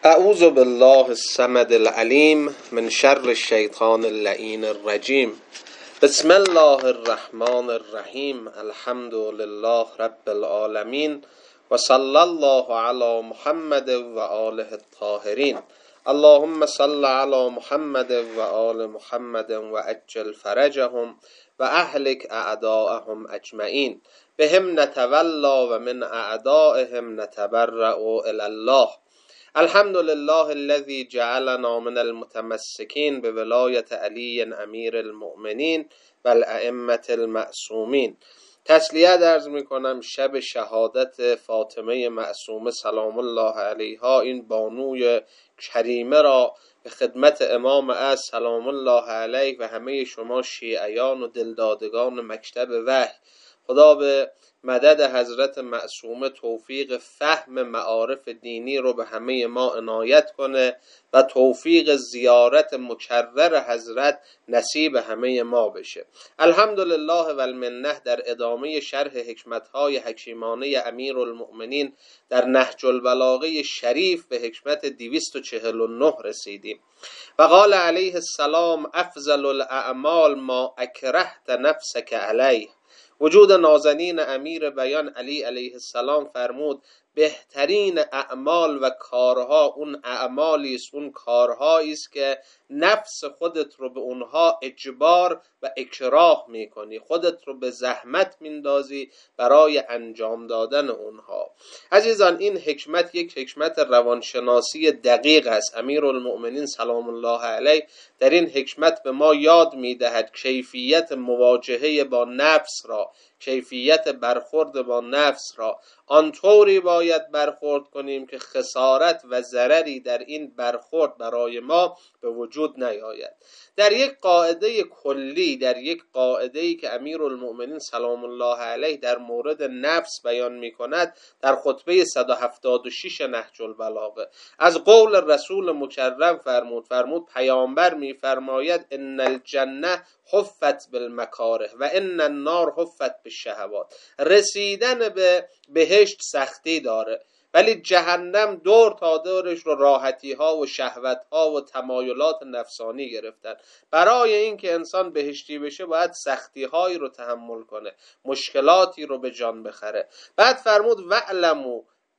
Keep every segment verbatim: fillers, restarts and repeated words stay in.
اعوذ بالله الصمد العلیم من شر الشیطان اللعین الرجیم. بسم الله الرحمن الرحیم. الحمد لله رب العالمین و صلی الله علی محمد و آله الطاهرین. اللهم صل علی محمد و آل محمد و عجل فرجهم و اهلک اعداءهم اجمعین. بهم نتولا و من اعدائهم نتبرأ الی الله. الحمد لله الذي جعلنا من المتمسكين بولایت علی امیر المؤمنین و الائمة المعصومین. تسلیت عرض می کنم شب شهادت فاطمه معصومه سلام الله علیها، این بانوی کریمه را به خدمت امام از سلام الله علیه و همه شما شیعیان و دلدادگان مکتب وحی، خدا به مدد حضرت معصومه توفیق فهم معارف دینی رو به همه ما عنایت کنه و توفیق زیارت مکرر حضرت نصیب همه ما بشه. الحمدلله و المنه. در ادامه شرح حکمت‌های حکیمانه امیرالمؤمنین در نهج البلاغه شریف به حکمت دویست و چهل و نه رسیدیم. و قال علیه السلام افضل الاعمال ما اکرهت نفسک علیه. وجود نازنین امیر بیان علی علیه السلام فرمود بهترین اعمال و کارها اون اعمالی است، اون کارهایی است که نفس خودت رو به اونها اجبار و اکراه میکنی، خودت رو به زحمت میندازی برای انجام دادن اونها. عزیزان، این حکمت یک حکمت روانشناسی دقیق است. امیرالمؤمنین سلام الله علیه در این حکمت به ما یاد میدهد کیفیت مواجهه با نفس را، کیفیت برخورد با نفس را. آنطوری باید برخورد کنیم که خسارت و ضرری در این برخورد برای ما به وجود نیاید. در یک قاعده کلی، در یک قاعده‌ای که امیرالمؤمنین سلام الله علیه در مورد نفس بیان می‌کند، در خطبه صد و هفتاد و شش نهج البلاغه از قول رسول مکرم فرمود فرمود پیامبر می‌فرماید ان الجنه حفت بالمکاره و ان النار حفت بالشهوات. رسیدن به بهشت سختی داره، ولی جهنم دور تا دورش رو راحتی ها و شهوت ها و تمایلات نفسانی گرفتن. برای اینکه انسان بهشتی بشه باید سختی هایی رو تحمل کنه، مشکلاتی رو به جان بخره. بعد فرمود وعلموا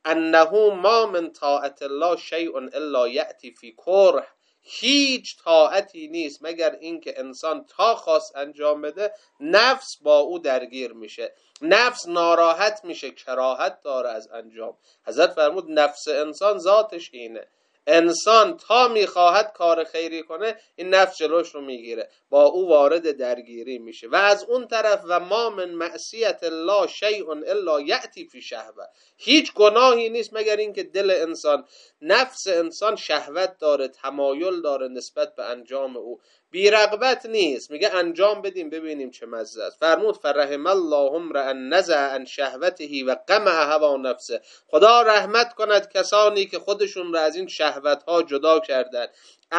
انه ما من طاعت الله شیء الا یأتی فی کره. هیچ طاعتی نیست مگر اینکه انسان تا خواست انجام بده نفس با او درگیر میشه، نفس ناراحت میشه، کراهت داره از انجام. حضرت فرمود نفس انسان ذاتش اینه، انسان تا میخواهد کار خیری کنه این نفس جلوش رو میگیره، با او وارد درگیری میشه. و از اون طرف و ما من معصیت الله شیء الا یأتی فی شهوه. هیچ گناهی نیست مگر اینکه دل انسان، نفس انسان شهوت داره، تمایل داره نسبت به انجام او، بی رغبت نیست، میگه انجام بدیم ببینیم چه مزه است. فرمود فرحم الله امرأ نزع عن شهوته و قمع هوا نفسه. خدا رحمت کند کسانی که خودشون را از این شهوت ها جدا کردن،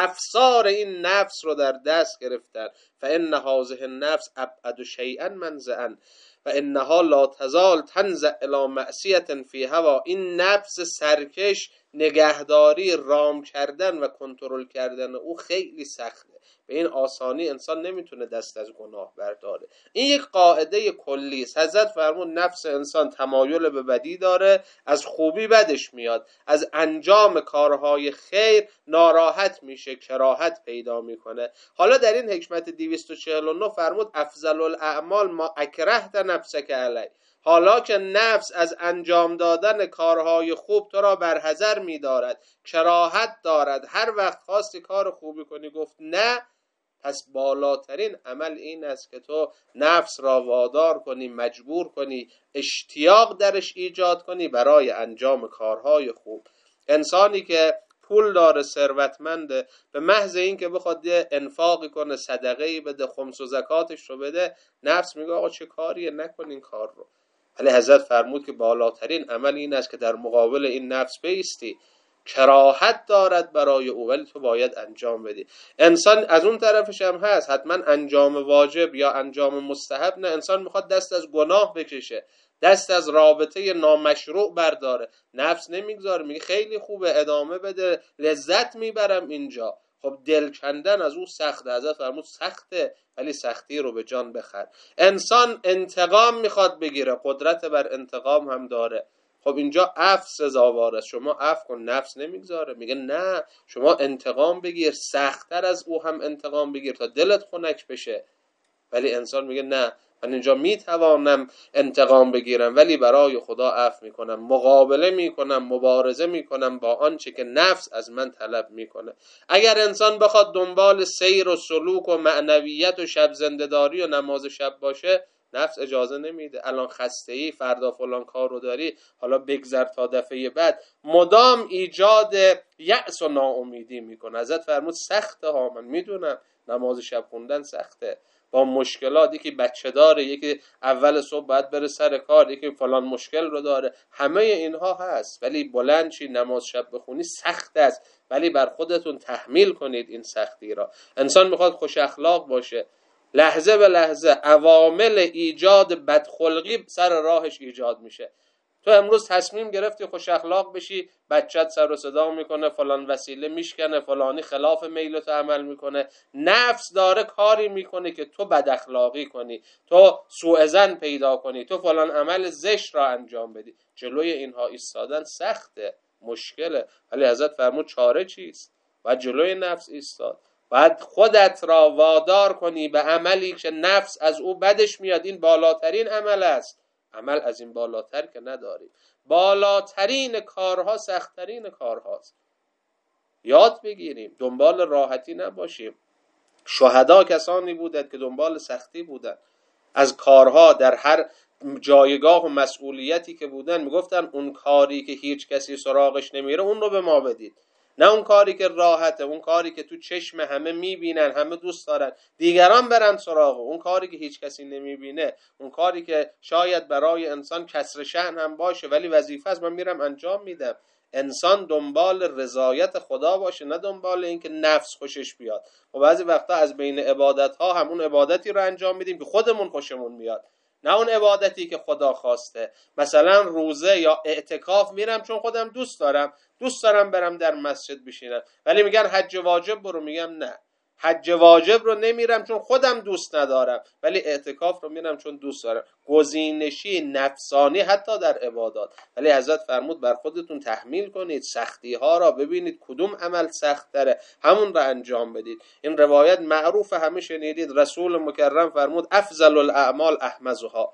افسار این نفس رو در دست گرفتن. فان هذه النفس ابعد شیئا منزعا و انها لا تزال تنزع الی معصیة فی هوا. این نفس سرکش، نگهداری، رام کردن و کنترل کردن او خیلی سخته، به این آسانی انسان نمیتونه دست از گناه برداره. این یک قاعده کلی است. حضرت فرمود نفس انسان تمایل به بدی داره، از خوبی بدش میاد، از انجام کارهای خیر ناراحت میشه، کراهت پیدا میکنه. حالا در این حکمت دویست و چهل و نه فرمود افضل الاعمال ما اکرهت نفسک علی. حالا که نفس از انجام دادن کارهای خوب تو را برحذر می‌دارد، کراهت دارد، هر وقت خواستی کار خوبی کنی گفت نه، پس بالاترین عمل این است که تو نفس را وادار کنی، مجبور کنی، اشتیاق درش ایجاد کنی برای انجام کارهای خوب. انسانی که پول داره، ثروتمنده، به محض این که بخواد یه انفاقی کنه، صدقه‌ای بده، خمس و زکاتش رو بده، نفس میگه آقا چه کاریه، نکن این کار رو. ولی حضرت فرمود که بالاترین عمل این است که در مقابل این نفس بایستی، کراهت دارد برای او ولی تو باید انجام بدی. انسان از اون طرفش هم هست، حتما انجام واجب یا انجام مستحب نه، انسان میخواد دست از گناه بکشه، دست از رابطه نامشروع برداره. نفس نمیگذاره، میگه خیلی خوبه ادامه بده، لذت میبرم اینجا. خب دل کندن از او سخته. حضرت فرمود سخته ولی سختی رو به جان بخر. انسان انتقام میخواد بگیره، قدرت بر انتقام هم داره. خب اینجا عفو سزاوار است. شما عفو کن، نفس نمیگذاره، میگه نه شما انتقام بگیر، سخت‌تر از او هم انتقام بگیر تا دلت خنک بشه. ولی انسان میگه نه، من اینجا میتوانم انتقام بگیرم ولی برای خدا عفو میکنم، مقابله میکنم، مبارزه میکنم با آنچه که نفس از من طلب میکنه. اگر انسان بخواد دنبال سیر و سلوک و معنویت و شب زنده‌داری و نماز شب باشه، نفس اجازه نمیده. الان خسته ای، فردا فلان کار رو داری، حالا بگذر تا دفعه بعد، مدام ایجاد یأس و ناامیدی میکنه. حضرت فرمود سخته ها، من میدونم نماز شب خوندن سخته، با مشکلات، یکی بچه داره، یکی اول صبح باید بره سر کار، یکی فلان مشکل رو داره، همه اینها هست، ولی بلند چی نماز شب بخونی سخت است، ولی بر خودتون تحمیل کنید این سختی را. انسان میخواد خوش اخلاق باشه، لحظه به لحظه عوامل ایجاد بدخلقی سر راهش ایجاد میشه. تو امروز تصمیم گرفتی خوش اخلاق بشی، بچت سر و صدا میکنه، فلان وسیله میشکنه، فلانی خلاف میلت عمل میکنه، نفس داره کاری میکنه که تو بد اخلاقی کنی، تو سوء ظن پیدا کنی، تو فلان عمل زشت را انجام بدی. جلوی اینها ایستادن سخته، مشکله، ولی حضرت فرمود چاره چیست؟ باید جلوی نفس ایستاد، باید خودت را وادار کنی به عملی که نفس از او بدش میاد. این بالاترین عمل است، عمل از این بالاتر که نداریم. بالاترین کارها سختترین کارهاست. یاد بگیریم دنبال راحتی نباشیم. شهدا کسانی بودند که دنبال سختی بودند. از کارها در هر جایگاه و مسئولیتی که بودن میگفتن اون کاری که هیچ کسی سراغش نمیره اون رو به ما بدید، نه اون کاری که راحته، اون کاری که تو چشم همه میبینن، همه دوست دارن، دیگران برن سراغ، اون کاری که هیچ کسی نمیبینه، اون کاری که شاید برای انسان کسر شأن هم باشه ولی وظیفه است، من میرم انجام میدم. انسان دنبال رضایت خدا باشه، نه دنبال این که نفس خوشش بیاد. و بعضی وقتا از بین عبادت ها همون عبادتی رو انجام میدیم که خودمون خوشمون میاد، نه اون عبادتی که خدا خواسته. مثلا روزه یا اعتکاف میرم چون خودم دوست دارم، دوست دارم برم در مسجد بشینم، ولی میگن حج واجب برو، میگم نه، حج واجب رو نمیرم چون خودم دوست ندارم، ولی اعتکاف رو میرم چون دوست دارم. گزینشی نفسانی حتی در عبادات. ولی حضرت فرمود بر خودتون تحمیل کنید سختی ها را، ببینید کدوم عمل سخت تره، همون را انجام بدید. این روایت معروف، همه شنیدید، رسول مکرم فرمود افضل الاعمال احمزها،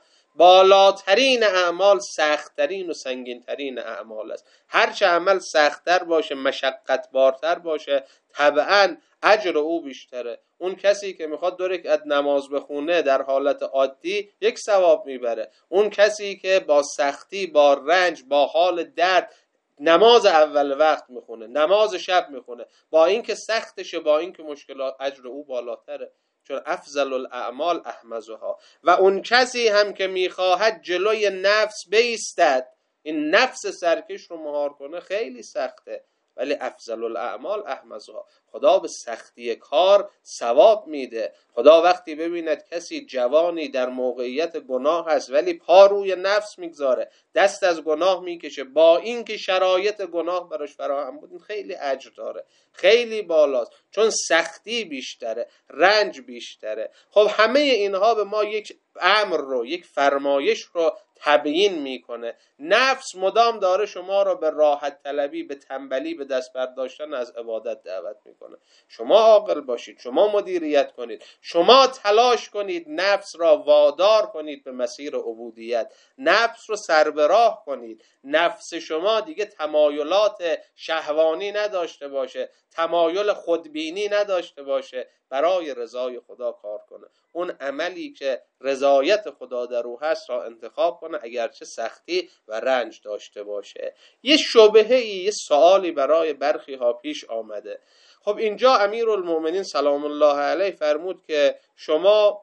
بالاترین اعمال سختترین و سنگینترین اعمال است. هرچه عمل سختتر باشه، مشقت بارتر باشه، طبعاً اجر او بیشتره. اون کسی که میخواد دو رکعت نماز بخونه در حالت عادی یک ثواب میبره، اون کسی که با سختی، با رنج، با حال درد نماز اول وقت میخونه، نماز شب میخونه، با اینکه سختشه، با اینکه مشکلات، اجر او بالاتره، چون افضل الاعمال احمزها. و اون کسی هم که میخواهد جلوی نفس بایستد، این نفس سرکش رو مهار کنه، خیلی سخته، ولی افضل الاعمال احمزها. خدا به سختی کار ثواب میده. خدا وقتی ببیند کسی جوانی در موقعیت گناه هست ولی پا روی نفس میگذاره، دست از گناه میکشه، با اینکه شرایط گناه براش فراهم بود، خیلی اجر داره، خیلی بالاست، چون سختی بیشتره، رنج بیشتره. خب همه اینها به ما یک امر رو، یک فرمایش رو تبیین میکنه. نفس مدام داره شما رو به راحت طلبی، به تنبلی، به دست برداشتن از عبادت دعوت میکنه. شما عاقل باشید، شما مدیریت کنید، شما تلاش کنید نفس را وادار کنید به مسیر عبودیت، نفس رو سربراه کنید، نفس شما دیگه تمایلات شهوانی نداشته باشه، تمایل خودبینی نداشته باشه، برای رضای خدا کار کنه. اون عملی که رضایت خدا در او هست را انتخاب کنه، اگرچه سختی و رنج داشته باشه. یه شبهه‌ای، یه سوالی برای برخی ها پیش آمده. خب اینجا امیرالمومنین سلام الله علیه فرمود که شما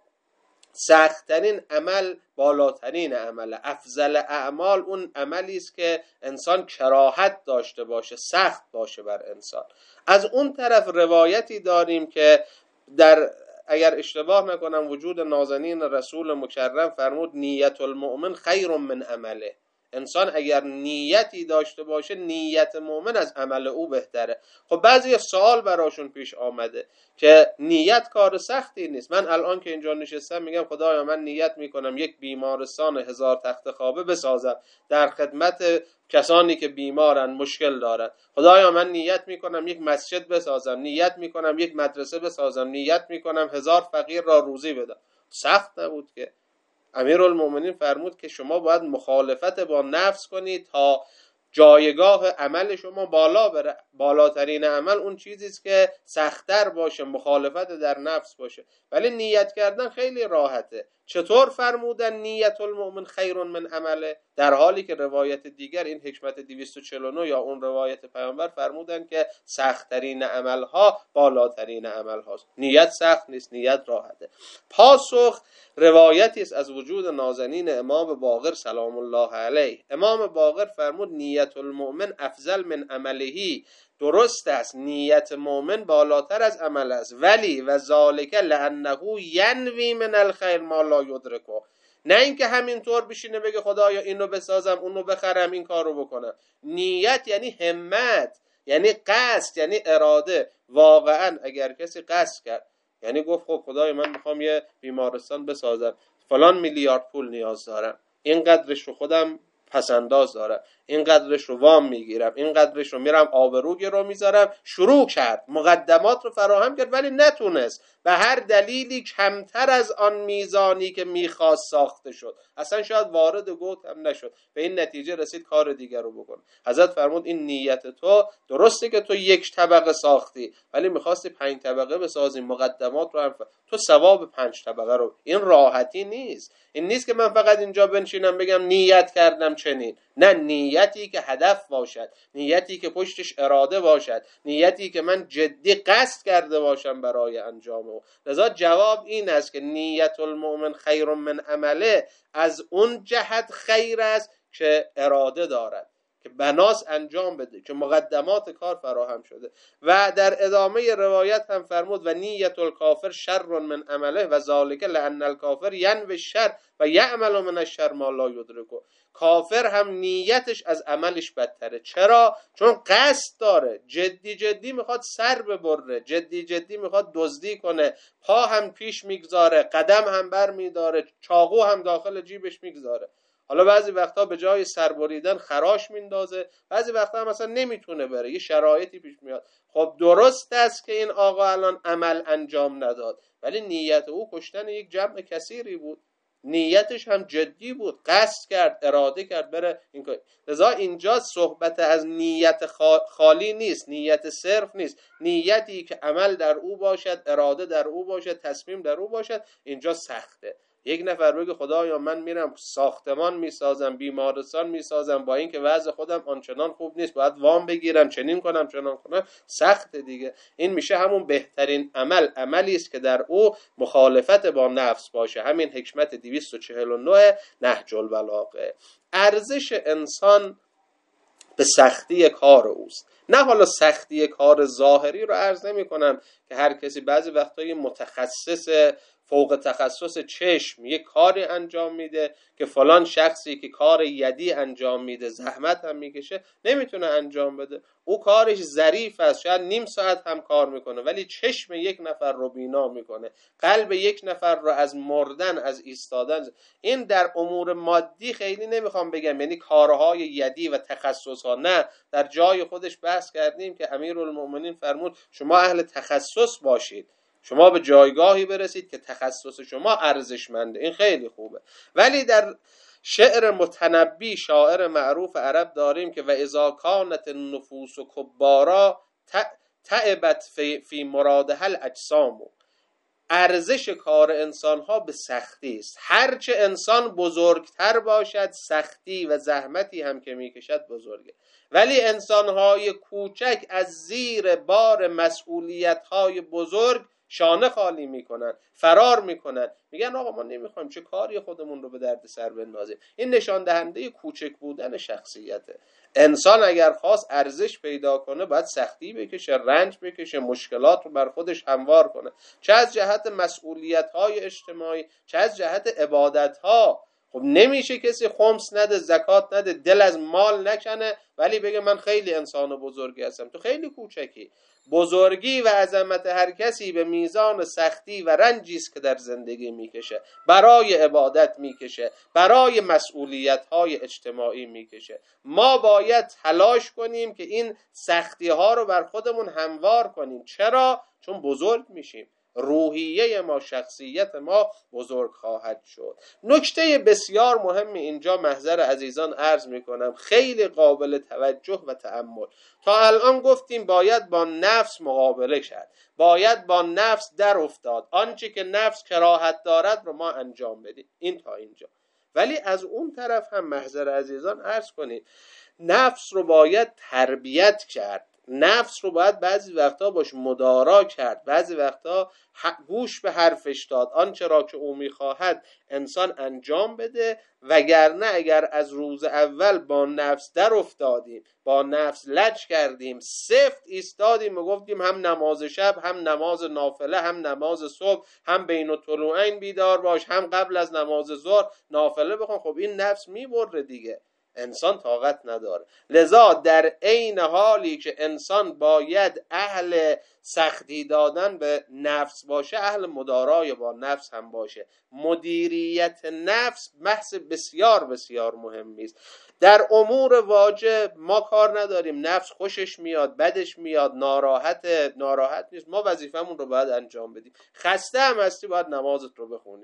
سخت‌ترین عمل بالاترین عمل، افضل اعمال اون عملی است که انسان کراهت داشته باشه، سخت باشه بر انسان. از اون طرف روایتی داریم که در اگر اشتباه نکنم وجود نازنین رسول مکرم فرمود نیت المؤمن خیر من عمله. انسان اگر نیتی داشته باشه نیت مؤمن از عمل او بهتره. خب بعضی سوال براشون پیش آمده که نیت کار سختی نیست. من الان که اینجا نشستم میگم خدایا من نیت میکنم یک بیمارستان هزار تخت خوابه بسازم در خدمت کسانی که بیمارن مشکل دارن. خدایا من نیت میکنم یک مسجد بسازم، نیت میکنم یک مدرسه بسازم، نیت میکنم هزار فقیر را روزی بدم. سخت نبود که؟ امیرالمومنین فرمود که شما باید مخالفت با نفس کنید تا جایگاه عمل شما بالا بره. بالاترین عمل اون چیزی است که سخت‌تر باشه، مخالفت در نفس باشه. ولی نیت کردن خیلی راحته. چطور فرمودن نیت المؤمن خیر من عمله؟ در حالی که روایت دیگر این حکمت دویست و چهل و نه یا اون روایت پیامبر فرمودن که سخت‌ترین عملها بالاترین عمل هاست. نیت سخت نیست، نیت راحته. پاسخ روایتی است از وجود نازنین امام باقر سلام الله علیه. امام باقر فرمود نیت المؤمن افضل من عملهی. درست است نیت مؤمن بالاتر از عمل است، ولی و ذالک لانه ینوی من الخیر ما لا یدرکه. نه اینکه همینطور بشینه بگه خدایا اینو بسازم اونو بخرم این کارو بکنم. نیت یعنی همت، یعنی قصد، یعنی اراده. واقعا اگر کسی قصد کرد، یعنی گفت خب خدای من میخوام یه بیمارستان بسازم، فلان میلیارد پول نیاز دارم، این قدرش رو خودم پسنداز دارم، این قدرش رو وام میگیرم، این قدرش رو میرم آبرو گرو میذارم. شروع کرد، مقدمات رو فراهم کرد، ولی نتونست به هر دلیلی کمتر از آن میزانی که میخواست ساخته شد. اصلا شاید وارد گوت هم نشد. به این نتیجه رسید کار دیگر رو بکن. حضرت فرمود این نیت تو درسته که تو یک طبقه ساختی، ولی میخواستی پنج طبقه بسازی، مقدمات رو هم ف... تو ثواب پنج طبقه رو. این راحتی نیست. این نیست که من فقط اینجا بنشینم بگم نیت کردم چنین. نه، نیتی که هدف باشد، نیتی که پشتش اراده باشد، نیتی که من جدی قصد کرده باشم برای انجام او. لذا جواب این است که نیت المؤمن خیر من عمله از اون جهت خیر است که اراده دارد، که بناس انجام بده، که مقدمات کار فراهم شده. و در ادامه روایت هم فرمود و نیت الکافر شر من عمله و ذالک لان الکافر ینوی الشر و یعمل من الشر ما لا یدرکه. کافر هم نیتش از عملش بدتره. چرا؟ چون قصد داره، جدی جدی میخواد سر ببره، جدی جدی میخواد دزدی کنه، پا هم پیش میگذاره، قدم هم بر میداره، چاقو هم داخل جیبش میگذاره. حالا بعضی وقتا به جای سر بریدن خراش میندازه، بعضی وقتا هم مثلا نمیتونه بره، یه شرایطی پیش میاد. خب درست است که این آقا الان عمل انجام نداد، ولی نیت او کشتن یک جمع کثیری بود. نیتش هم جدی بود، قصد کرد، اراده کرد بره این کار. لذا اینجا صحبت از نیت خالی نیست، نیت صرف نیست. نیتی که عمل در او باشد، اراده در او باشد، تصمیم در او باشد، اینجا سخته. یک نفر بگه خدایا من میرم ساختمان میسازم، بیمارستان میسازم، با اینکه وضع خودم آنچنان خوب نیست، باید وام بگیرم، چنین کنم چنان کنم، سخته دیگه. این میشه همون بهترین عمل، عملی است که در او مخالفت با نفس باشه. همین حکمت دویست و چهل و نه نهج البلاغه. ارزش انسان به سختی کار اوست، نه حالا سختی کار ظاهری رو عرض نمی کنم که هر کسی بعضی وقتایی متخصص فوق تخصص چشم یک کاری انجام میده که فلان شخصی که کار یدی انجام میده، زحمت هم میکشه، نمیتونه انجام بده. او کارش ظریف است، شاید نیم ساعت هم کار میکنه، ولی چشم یک نفر رو بینا میکنه، قلب یک نفر رو از مردن، از ایستادن. این در امور مادی خیلی نمیخوام بگم، یعنی کارهای یدی و تخصصها، نه، در جای خودش بحث کردیم که امیرالمومنین فرمود شما اهل تخصص باشید، شما به جایگاهی برسید که تخصص شما ارزشمنده. این خیلی خوبه. ولی در شعر متنبی، شاعر معروف عرب، داریم که و اذا کانت النفوس کبارا تعبت فی, فی مرادها الاجسام. ارزش کار انسان ها به سختی است. هرچه انسان بزرگتر باشد، سختی و زحمتی هم که میکشد بزرگه. ولی انسان های کوچک از زیر بار مسئولیت های بزرگ شانه خالی میکنن، فرار میکنن، میگن آقا ما نمیخوایم، چه کاری خودمون رو به درد سر بندازیم. این نشان دهنده کوچک بودن شخصیته. انسان اگر خواست ارزش پیدا کنه باید سختی بکشه، رنج بکشه، مشکلات رو بر خودش هموار کنه، چه از جهت مسئولیت‌های اجتماعی، چه از جهت عبادت‌ها. خب نمیشه کسی خمس نده، زکات نده، دل از مال نکنه ولی بگه من خیلی انسان بزرگی هستم. تو خیلی کوچکی. بزرگی و عظمت هر کسی به میزان سختی و رنجی است که در زندگی میکشه، برای عبادت میکشه، برای مسئولیت‌های اجتماعی میکشه. ما باید تلاش کنیم که این سختی ها رو بر خودمون هموار کنیم. چرا؟ چون بزرگ میشیم، روحیه ما، شخصیت ما بزرگ خواهد شد. نکته بسیار مهم اینجا محضر عزیزان عرض میکنم، خیلی قابل توجه و تأمل. تا الان گفتیم باید با نفس مقابله کرد، باید با نفس در افتاد، آنچه که نفس کراهت دارد رو ما انجام بدیم. این تا اینجا. ولی از اون طرف هم محضر عزیزان عرض کنید، نفس رو باید تربیت کرد، نفس رو باید بعضی وقتا باش مدارا کرد، بعضی وقتا گوش به حرفش داد، آنچه را که او میخواهد انسان انجام بده. وگرنه اگر از روز اول با نفس در افتادیم، با نفس لج کردیم، سفت ایستادیم و گفتیم هم نماز شب، هم نماز نافله، هم نماز صبح، هم بین الطلوعین بیدار باش، هم قبل از نماز ظهر نافله بخون، خب این نفس میبره دیگه، انسان طاقت نداره. لذا در عین حالی که انسان باید اهل سختی دادن به نفس باشه، اهل مدارای با نفس هم باشه. مدیریت نفس بحث بسیار بسیار مهمی است. در امور واجب ما کار نداریم، نفس خوشش میاد، بدش میاد، ناراحت ناراحت نیست، ما وظیفمون رو باید انجام بدیم. خسته هم هستی باید نمازت رو بخونی،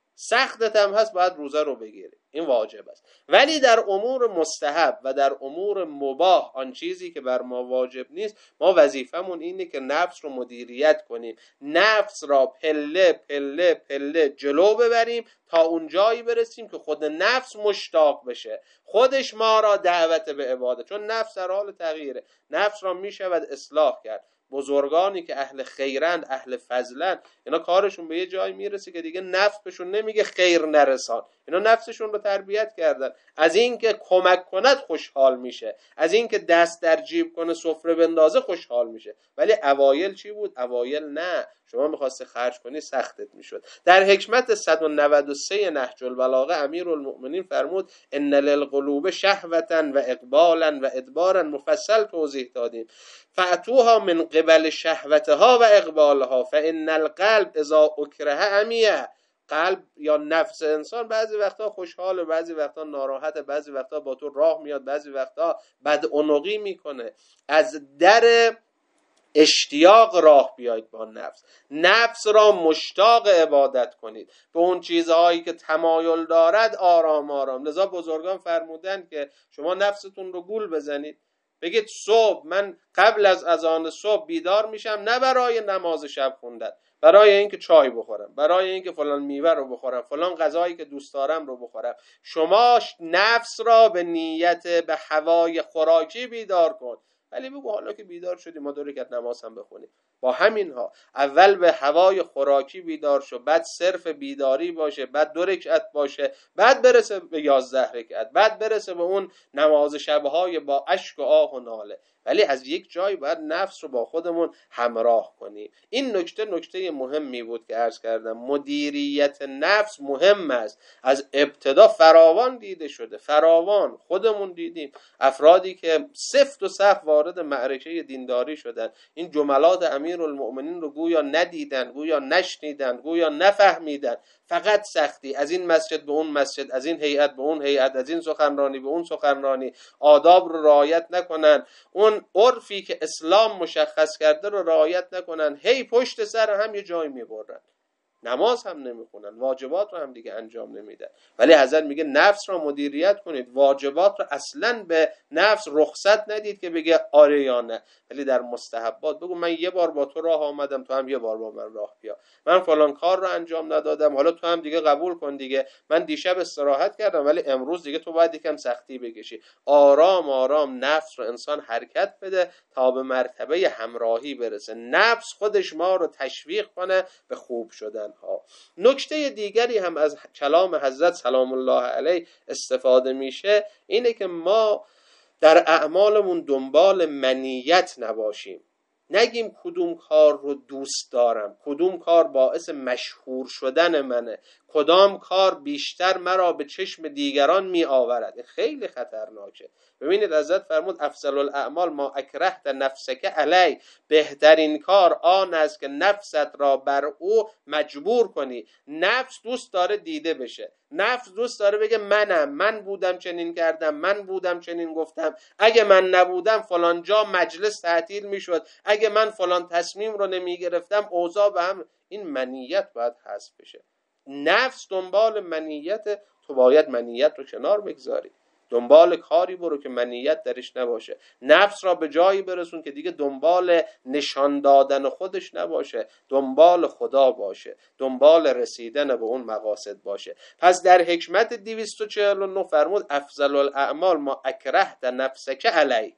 سختت هم هست باید روزه رو بگیری، این واجب است. ولی در امور مستحب و در امور مباح، آن چیزی که بر ما واجب نیست، ما وظیفمون اینه که نفس رو مدیریت کنیم، نفس را پله پله پله جلو ببریم تا اون جایی برسیم که خود نفس مشتاق بشه، خودش ما را دعوت به عبادت، چون نفس در حال تغییره، نفس را میشود اصلاح کرد. بزرگانی که اهل خیرند، اهل فضلن، اینا کارشون به یه جایی میرسه که دیگه نفس بهشون نمیگه خیر نرسان، اینا نفسشون رو تربیت کردن، از این که کمک کند خوشحال میشه، از این که دست در جیب کنه سفره بندازه خوشحال میشه. ولی اوایل چی بود؟ اوایل نه، شما میخواستی خرج کنی سختت میشد. در حکمت صد و نود و سه نهج البلاغه امیرالمؤمنین فرمود ان للقلوب شهوتا و اقبالا و ادبارا، مفصل توضیح دادیم. فاتوها من قبل شهوتها و اقبالها فان القلب اذا اکره عمیه. قلب یا نفس انسان بعضی وقتا خوشحاله، بعضی وقتا ناراحته، بعضی وقتا با تو راه میاد، بعضی وقتا بدعنقی میکنه. از در اشتیاق راه بیایید با نفس، نفس را مشتاق عبادت کنید، به اون چیزهایی که تمایل دارد آرام آرام. لذا بزرگان فرمودن که شما نفستون رو گول بزنید، بگید صبح من قبل از اذان صبح بیدار میشم، نه برای نماز شب خوندن، برای اینکه چای بخورم، برای اینکه فلان میوه رو بخورم، فلان غذایی که دوست دارم رو بخورم. شما نفس را به نیت به هوای خوراکی بیدار کن، ولی بگو حالا که بیدار شدی ما دو رکعت نماز هم بخونیم. با همینها اول به هوای خوراکی بیدار شو، بعد صرف بیداری باشه، بعد دو رکعت باشه، بعد برسه به یازده رکعت، بعد برسه به اون نماز شبهای با اشک و آه و ناله. ولی از یک جای باید نفس رو با خودمون همراه کنیم. این نکته نکته مهمی بود که عرض کردم. مدیریت نفس مهم است، از ابتدا فراوان دیده شده، فراوان خودمون دیدیم افرادی که سفت و سخت وارد معرکه دینداری شدن، این جملات امیرالمؤمنین رو گویا ندیدن، گویا نشنیدن، گویا نفهمیدن، فقط سختی، از این مسجد به اون مسجد، از این هیئت به اون هیئت، از این سخنرانی به اون سخنرانی، آداب رو رعایت نکنن، اون عرفی که اسلام مشخص کرده رو رعایت نکنن، هی پشت سر هم یه جای میبرن. نماز هم نمیخونن، واجبات رو هم دیگه انجام نمیدن. ولی حضرت میگه نفس رو مدیریت کنید، واجبات رو اصلا به نفس رخصت ندید که بگه آره یا نه. ولی در مستحبات بگو من یه بار با تو راه آمدم، تو هم یه بار با من راه بیا. من فلان کار رو انجام ندادم، حالا تو هم دیگه قبول کن دیگه. من دیشب استراحت کردم ولی امروز دیگه تو باید یکم سختی بکشی. آرام آرام نفس رو انسان حرکت بده تا به مرتبه همراهی برسه، نفس خودش ما رو تشویق کنه به خوب شدن ها. نکته دیگری هم از کلام حضرت سلام الله علیه استفاده میشه اینه که ما در اعمالمون دنبال منیت نباشیم. نگیم کدوم کار رو دوست دارم، کدوم کار باعث مشهور شدن منه، کدام کار بیشتر مرا به چشم دیگران می آورد. این خیلی خطرناکه. ببینید حضرت فرمود افضل الاعمال ما اکرهت نفسک علی، بهترین کار آن است که نفست را بر او مجبور کنی. نفس دوست داره دیده بشه، نفس دوست داره بگه منم، من بودم چنین کردم، من بودم چنین گفتم، اگه من نبودم فلان جا مجلس تعطیل میشد، اگه من فلان تصمیم رو نمی گرفتم اوضاع به هم. این منیت باید حذف بشه. نفس دنبال منیت، تو باید منیت رو کنار بگذاری، دنبال کاری برو که منیت درش نباشه. نفس را به جایی برسون که دیگه دنبال نشان دادن خودش نباشه، دنبال خدا باشه، دنبال رسیدن به اون مقاصد باشه. پس در حکمت دویست و چهل و نه فرمود افضل الاعمال ما اکرهت نفسک علی،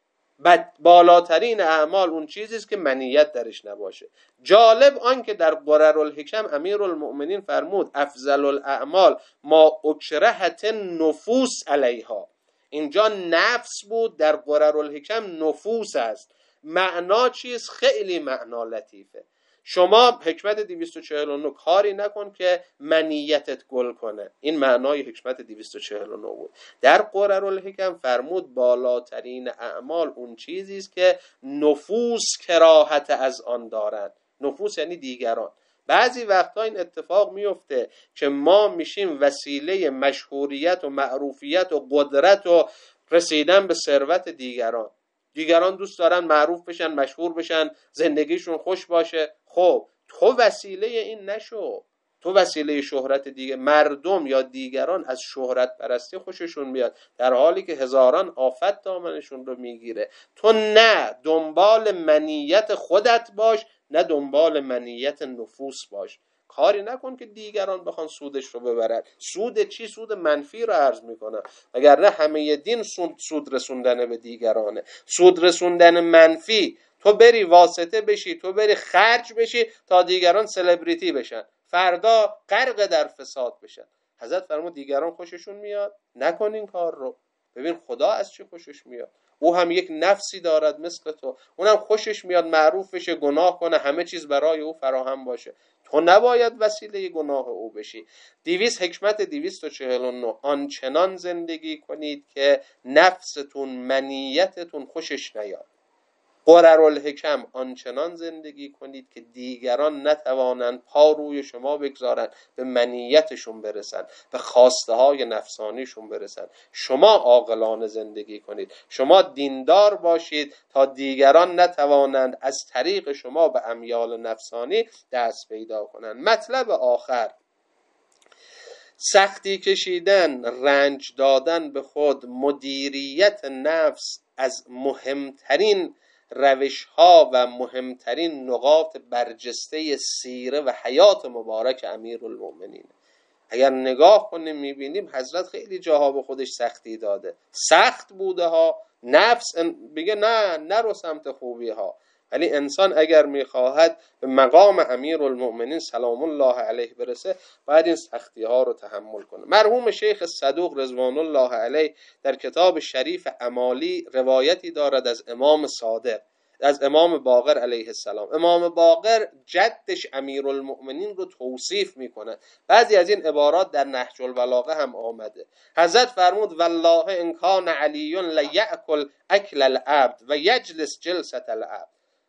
بد بالاترین اعمال اون چیزی است که منیت درش نباشه. جالب آن که در قررالحکم امیرالمؤمنین فرمود افضل الاعمال ما اکرهت نفوس علیها. اینجا نفس بود، در قررالحکم نفوس است. معنا چیست؟ خیلی معنا لطیفه. شما حکمت دویست و چهل و نه کاری نکن که منیتت گل کنه. این معنای حکمت دویست و چهل و نه بود. در قررالحکم فرمود بالاترین اعمال اون چیزی است که نفوس کراهت از آن دارند. نفوس یعنی دیگران. بعضی وقتا این اتفاق میفته که ما میشیم وسیله مشهوریت و معروفیت و قدرت و رسیدن به ثروت دیگران. دیگران دوست دارن معروف بشن، مشهور بشن، زندگیشون خوش باشه. خب تو وسیله این نشو، تو وسیله شهرت دیگه. مردم یا دیگران از شهرت پرستی خوششون میاد در حالی که هزاران آفت دامنشون رو میگیره. تو نه دنبال منیت خودت باش، نه دنبال منیت نفوس باش. کاری نکن که دیگران بخوان سودش رو ببرن. سود چی؟ سود منفی رو عرض میکنم، وگرنه همه دین سود رسوندن به دیگرانه. سود رسوندن منفی، تو بری واسطه بشی، تو بری خرج بشی تا دیگران سلبریتی بشن، فردا غرق در فساد بشن. حضرت فرمود دیگران خوششون میاد، نکن این کار رو. ببین خدا از چی خوشش میاد. او هم یک نفسی دارد مثل تو، اونم خوشش میاد معروف بشه، گناه کنه، همه چیز برای او فراهم باشه. تو نباید وسیله گناه او بشی. دیویس حکمت دویست و چهل و نه آنچنان زندگی کنید که نفستون منیتتون خوشش نیاد. قررالحکم آنچنان زندگی کنید که دیگران نتوانند پا روی شما بگذارند، به منیتشون برسن، به خواسته های نفسانیشون برسن. شما عاقلانه زندگی کنید، شما دیندار باشید تا دیگران نتوانند از طریق شما به امیال نفسانی دست پیدا کنند. مطلب آخر، سختی کشیدن، رنج دادن به خود، مدیریت نفس از مهمترین روش ها و مهمترین نقاط برجسته سیره و حیات مبارک امیرالمؤمنین. اگر نگاه کنیم میبینیم حضرت خیلی جاها به خودش سختی داده، سخت بوده ها. نفس بگه نه نرو سمت خوبی ها، ولی انسان اگر میخواهد به مقام امیرالمؤمنین سلام الله علیه برسه باید این سختی ها رو تحمل کنه. مرحوم شیخ صدوق رضوان الله علیه در کتاب شریف امالی روایتی دارد از امام صادق، از امام باقر علیه السلام. امام باقر جدش امیرالمؤمنین رو توصیف میکنه. بعضی از این عبارات در نهج البلاغه هم آمده. حضرت فرمود والله ان کان علی لیأکل اکل العبد و یجلس جلسة العبد.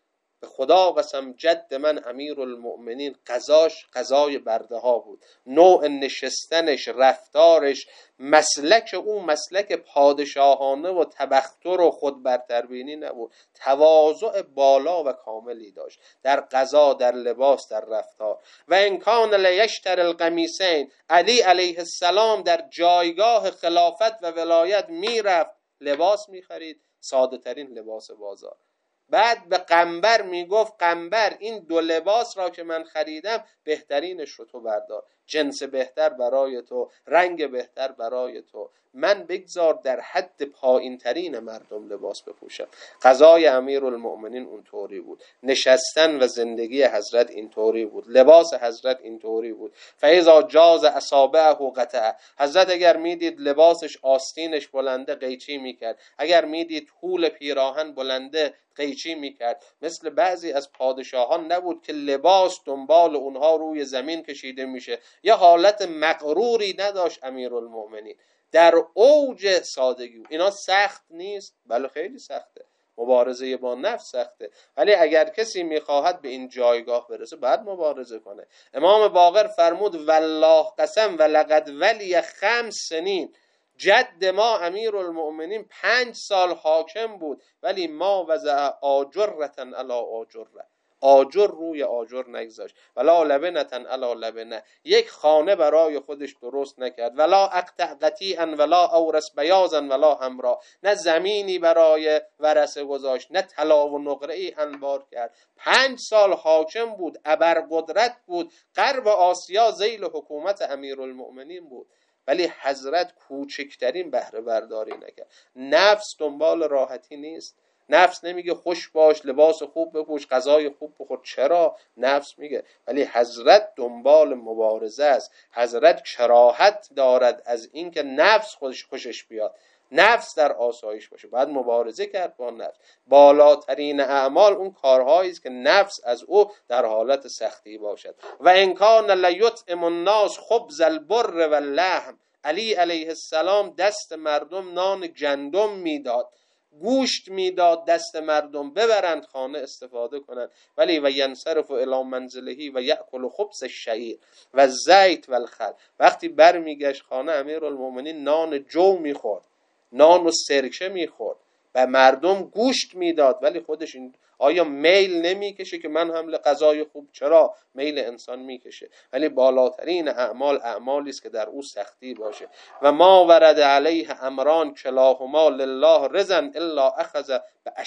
به خدا قسم جد من امیرالمؤمنین قضاش قضای برده ها بود، نوع نشستنش، رفتارش، مسلک او مسلک پادشاهانه و تبختر و خود برتربینی نبود، تواضع بالا و کاملی داشت در قضا، در لباس، در رفتار. و انکان لیشتر القمیسین، علی علیه السلام در جایگاه خلافت و ولایت میرفت لباس میخرید، ساده ترین لباس بازار. بعد به قنبر میگفت قنبر این دو لباس را که من خریدم بهترینش رو تو بردار، جنس بهتر برای تو، رنگ بهتر برای تو، من بگذار در حد پایین ترین مردم لباس بپوشم. قضای امیرالمؤمنین اون طوری بود، نشستن و زندگی حضرت این طوری بود، لباس حضرت این طوری بود. فاذا جاز اصابعه قطع، حضرت اگر میدید لباسش آستینش بلنده قیچی میکرد، اگر میدید طول پیراهن بلنده قیچی میکرد. مثل بعضی از پادشاهان نبود که لباس دنبال اونها روی زمین کشیده میشه، یا حالت مغروری نداشت امیرالمؤمنین، در اوج سادگی. اینا سخت نیست؟ بله خیلی سخته، مبارزه با نفس سخته، ولی اگر کسی میخواهد به این جایگاه برسه باید مبارزه کنه. امام باقر فرمود والله قسم ولقد ولی خمس سنین، جد ما امیرالمؤمنین پنج سال حاکم بود، ولی ما وضع آجرتن علی آجره، آجر روی آجر نگذاشت، ولا لبنتن علی لبنه، یک خانه برای خودش درست نکرد، ولا اقطع قطیعا ولا اورس بیازا ولا حمرا، نه زمینی برای ورثه گذاشت، نه طلا و نقره ای انبار کرد. پنج سال حاکم بود، ابرقدرت بود، غرب آسیا ذیل حکومت امیرالمؤمنین بود، ولی حضرت کوچکترین بهره برداری نکرد. نفس دنبال راحتی نیست، نفس نمیگه خوش باش، لباس خوب بپوش، غذای خوب بخور، چرا؟ نفس میگه. ولی حضرت دنبال مبارزه است، حضرت کراهت دارد از اینکه نفس خودش خوشش بیاد، نفس در آسایش باشه، باید مبارزه کرد با نفس. بالاترین اعمال اون کارهایی است که نفس از او در حالت سختی باشد. و انکان لیطعم الناس خبز البر و اللحم، علی علیه السلام دست مردم نان گندم میداد، گوشت میداد دست مردم ببرند خانه استفاده کنند، ولی و ینصرف الی منزلهی و یأکل خبز الشعیر و زیت و الخل، وقتی بر میگشت خانه امیرالمؤمنین نان جو میخورد، نان و سرکه میخورد، و مردم گوشت میداد، ولی خودش این آیا میل نمیکشه که من هم غذای خوب؟ چرا؟ میل انسان میکشه، ولی بالاترین اعمال اعمالی است که در او سختی باشه. و ما ورد علیه امران کلاهما لله رزن الا اخذ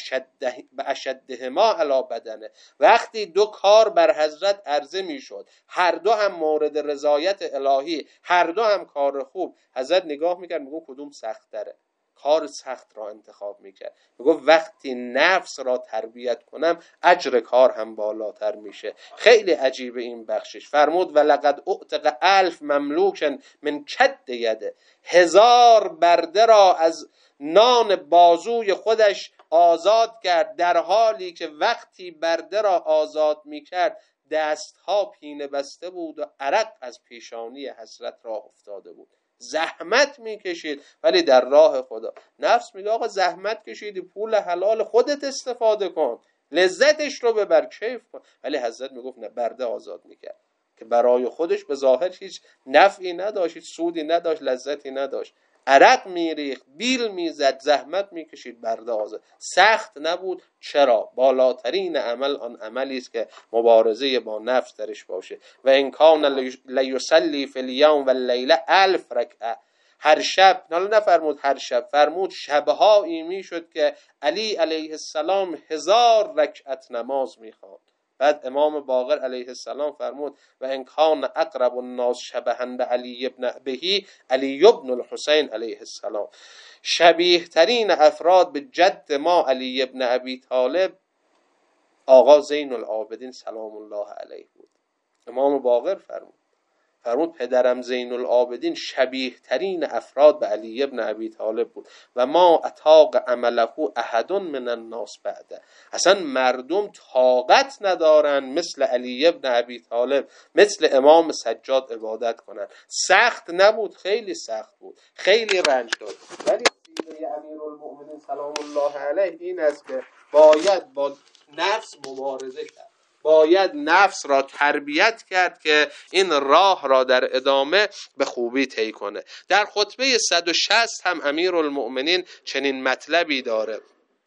به اشدهما علی بدنه، وقتی دو کار بر حضرت عرضه میشد، هر دو هم مورد رضایت الهی، هر دو هم کار خوب، حضرت نگاه میکرد میگه کدوم سخت تره، کار سخت را انتخاب میکرد. میگه وقتی نفس را تربیت کنم اجر کار هم بالاتر میشه. خیلی عجیبه این بخشش. فرمود ولقد اعتق الف مملوک من کد یده، هزار برده را از نان بازوی خودش آزاد کرد، در حالی که وقتی برده را آزاد میکرد دستها پینه بسته بود و عرق از پیشانی حضرت راه افتاده بود، زحمت میکشید ولی در راه خدا. نفس میگه آقا زحمت کشیدی، پول حلال خودت استفاده کن، لذتش رو ببر، کیف کن. ولی حضرت میگفت نه، برده آزاد میکرد که برای خودش به ظاهر هیچ نفعی نداشت، هیچ سودی نداشت، لذتی نداشت، عرق میریخت، بیل میزد، زحمت میکشید، برده آزاد. سخت نبود. چرا؟ بالاترین عمل آن عملی است که مبارزه با نفس درش باشه. و ان کان لیصلی فی الیوم و اللیله الف رکعه، هر شب، حالا نفرمود هر شب، فرمود شبهایی میشد که علی علیه السلام هزار رکعت نماز میخواند. بعد امام باقر علیه السلام فرمود و ان کان اقرب الناس شبها بعلی ابن ابی علی ابن الحسین علیه السلام، شبیه ترین افراد به جد ما علی ابن ابی طالب آقا زین العابدین سلام الله علیه بود. امام باقر فرمود فرمود پدرم زین العابدین شبیه ترین افراد به علی ابن ابی طالب بود و ما اطاق عمله احد من الناس بعده، اصلا مردم طاقت ندارن مثل علی ابن ابی طالب، مثل امام سجاد عبادت کنن. سخت نبود؟ خیلی سخت بود، خیلی رنج داد، ولی سیره امیرالمؤمنین سلام الله علیه این است که باید با نفس مبارزه کرد، باید نفس را تربیت کرد که این راه را در ادامه به خوبی طی کنه. در خطبه صد و شصت هم امیرالمؤمنین چنین مطلبی داره،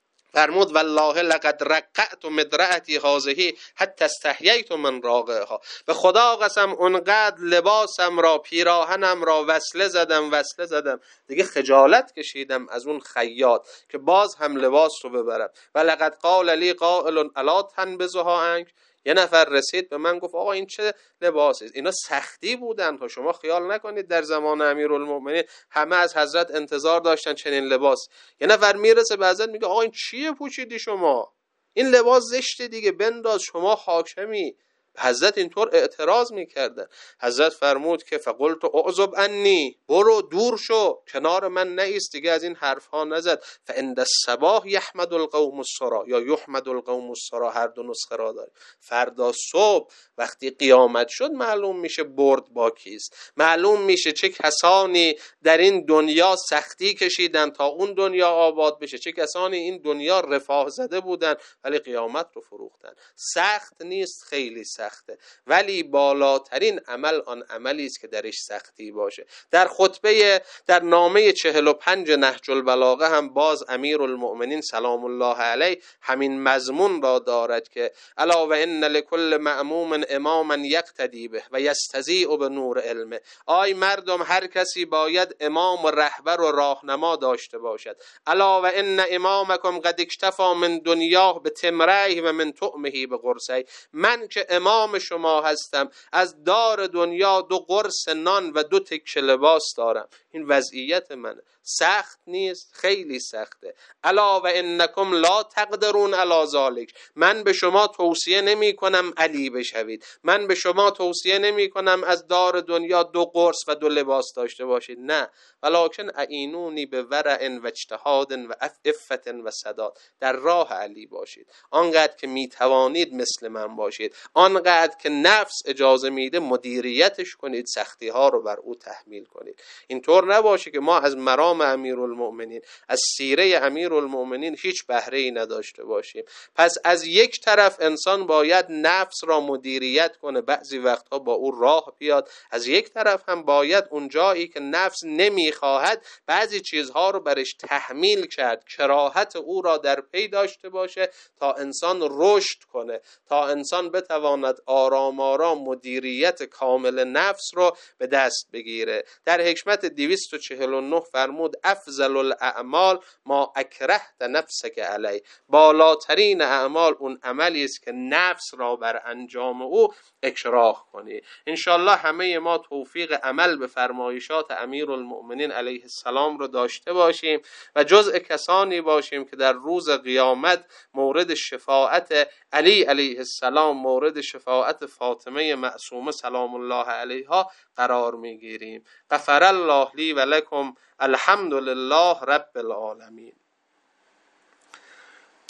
فرمود والله لقد رقعت مدرعتی هذه حتی استحییت من راقعها. به خدا قسم اونقدر لباسم را، پیراهنم را وصله زدم وصله زدم دیگه خجالت کشیدم از اون خیاط که باز هم لباس رو ببرم. و لقد قال لی قائل الا تنبذها عنک، یه نفر رسید به من گفت آقا این چه لباسی است؟ اینا سختی بودن تا شما خیال نکنید در زمان امیرالمؤمنین همه از حضرت انتظار داشتن چنین لباس. یه نفر میرسه به حضرت میگه آقا این چیه پوشیدی شما؟ این لباس زشته دیگه، بنداز، شما حاکمی. حضرت اینطور اعتراض میکردن. حضرت فرمود که فقلت اعذب عنی، برو دور شو، کنار من نایست، دیگه از این حرف ها نزد. فعند الصباح یحمد القوم السرا یا یحمد القوم السرا، هر دو نسخه را داره. فردا صبح وقتی قیامت شد معلوم میشه برد با کیست، معلوم میشه چه کسانی در این دنیا سختی کشیدن تا اون دنیا آباد بشه، چه کسانی این دنیا رفاه زده بودن ولی قیامت رو فروختن. سخت نیست، خیلی سخته، ولی بالاترین عمل آن عملی است که درش سختی باشه. در خطبه در نامه چهل و پنج نهج البلاغه هم باز امیرالمؤمنین سلام الله علیه همین مضمون را دارد که الا و ان لکل مأموم اماما یقتدی به و یستضیء بنور علمه. آی مردم، هر کسی باید امام و رهبر و راهنما داشته باشد. الا و ان امامکم قد اکتفی من دنیاه به تمره و من طعمه به قرصه. من که امام شما هستم، از دار دنیا دو قرص نان و دو تکه لباس دارم. این وضعیت منه. سخت نیست، خیلی سخته. الا و انکم لا تقدرون علی ذلک. من به شما توصیه نمی کنم علی بشوید، من به شما توصیه نمی کنم از دار دنیا دو قرص و دو لباس داشته باشید، نه، ولکن اعینونی به ورع و اجتهاد و عفت و سداد. در راه علی باشید، آنقدر که می توانید مثل من باشید، آنقدر که نفس اجازه میده مدیریتش کنید، سختی ها رو بر او تحمیل کنید. اینطور نباشه که ما از مرام امیرالمؤمنین، از سیره امیرالمؤمنین هیچ بهره ای نداشته باشیم. پس از یک طرف انسان باید نفس را مدیریت کنه، بعضی وقتها با او راه بیاد، از یک طرف هم باید اون جایی که نفس نمیخواهد بعضی چیزها رو برش تحمیل کرد، کراهت او را در پی داشته باشه تا انسان رشد کنه، تا انسان بتواند آرام آرام مدیریت کامل نفس رو به دست بگیره. در حکمت دویست و چهل و نه فرمود افضل الاعمال ما اکرهت نفسک علی. بالاترین اعمال اون عملی است که نفس را بر انجام او اکراه کنی. انشالله همه ما توفیق عمل به فرمایشات امیرالمؤمنین علیه السلام رو داشته باشیم و جزء کسانی باشیم که در روز قیامت مورد شفاعت علی علیه السلام، مورد شفاعت فاطمه معصومه سلام الله علیها قرار میگیریم. غفر الله لی و لکم، الحمد لله رب العالمین.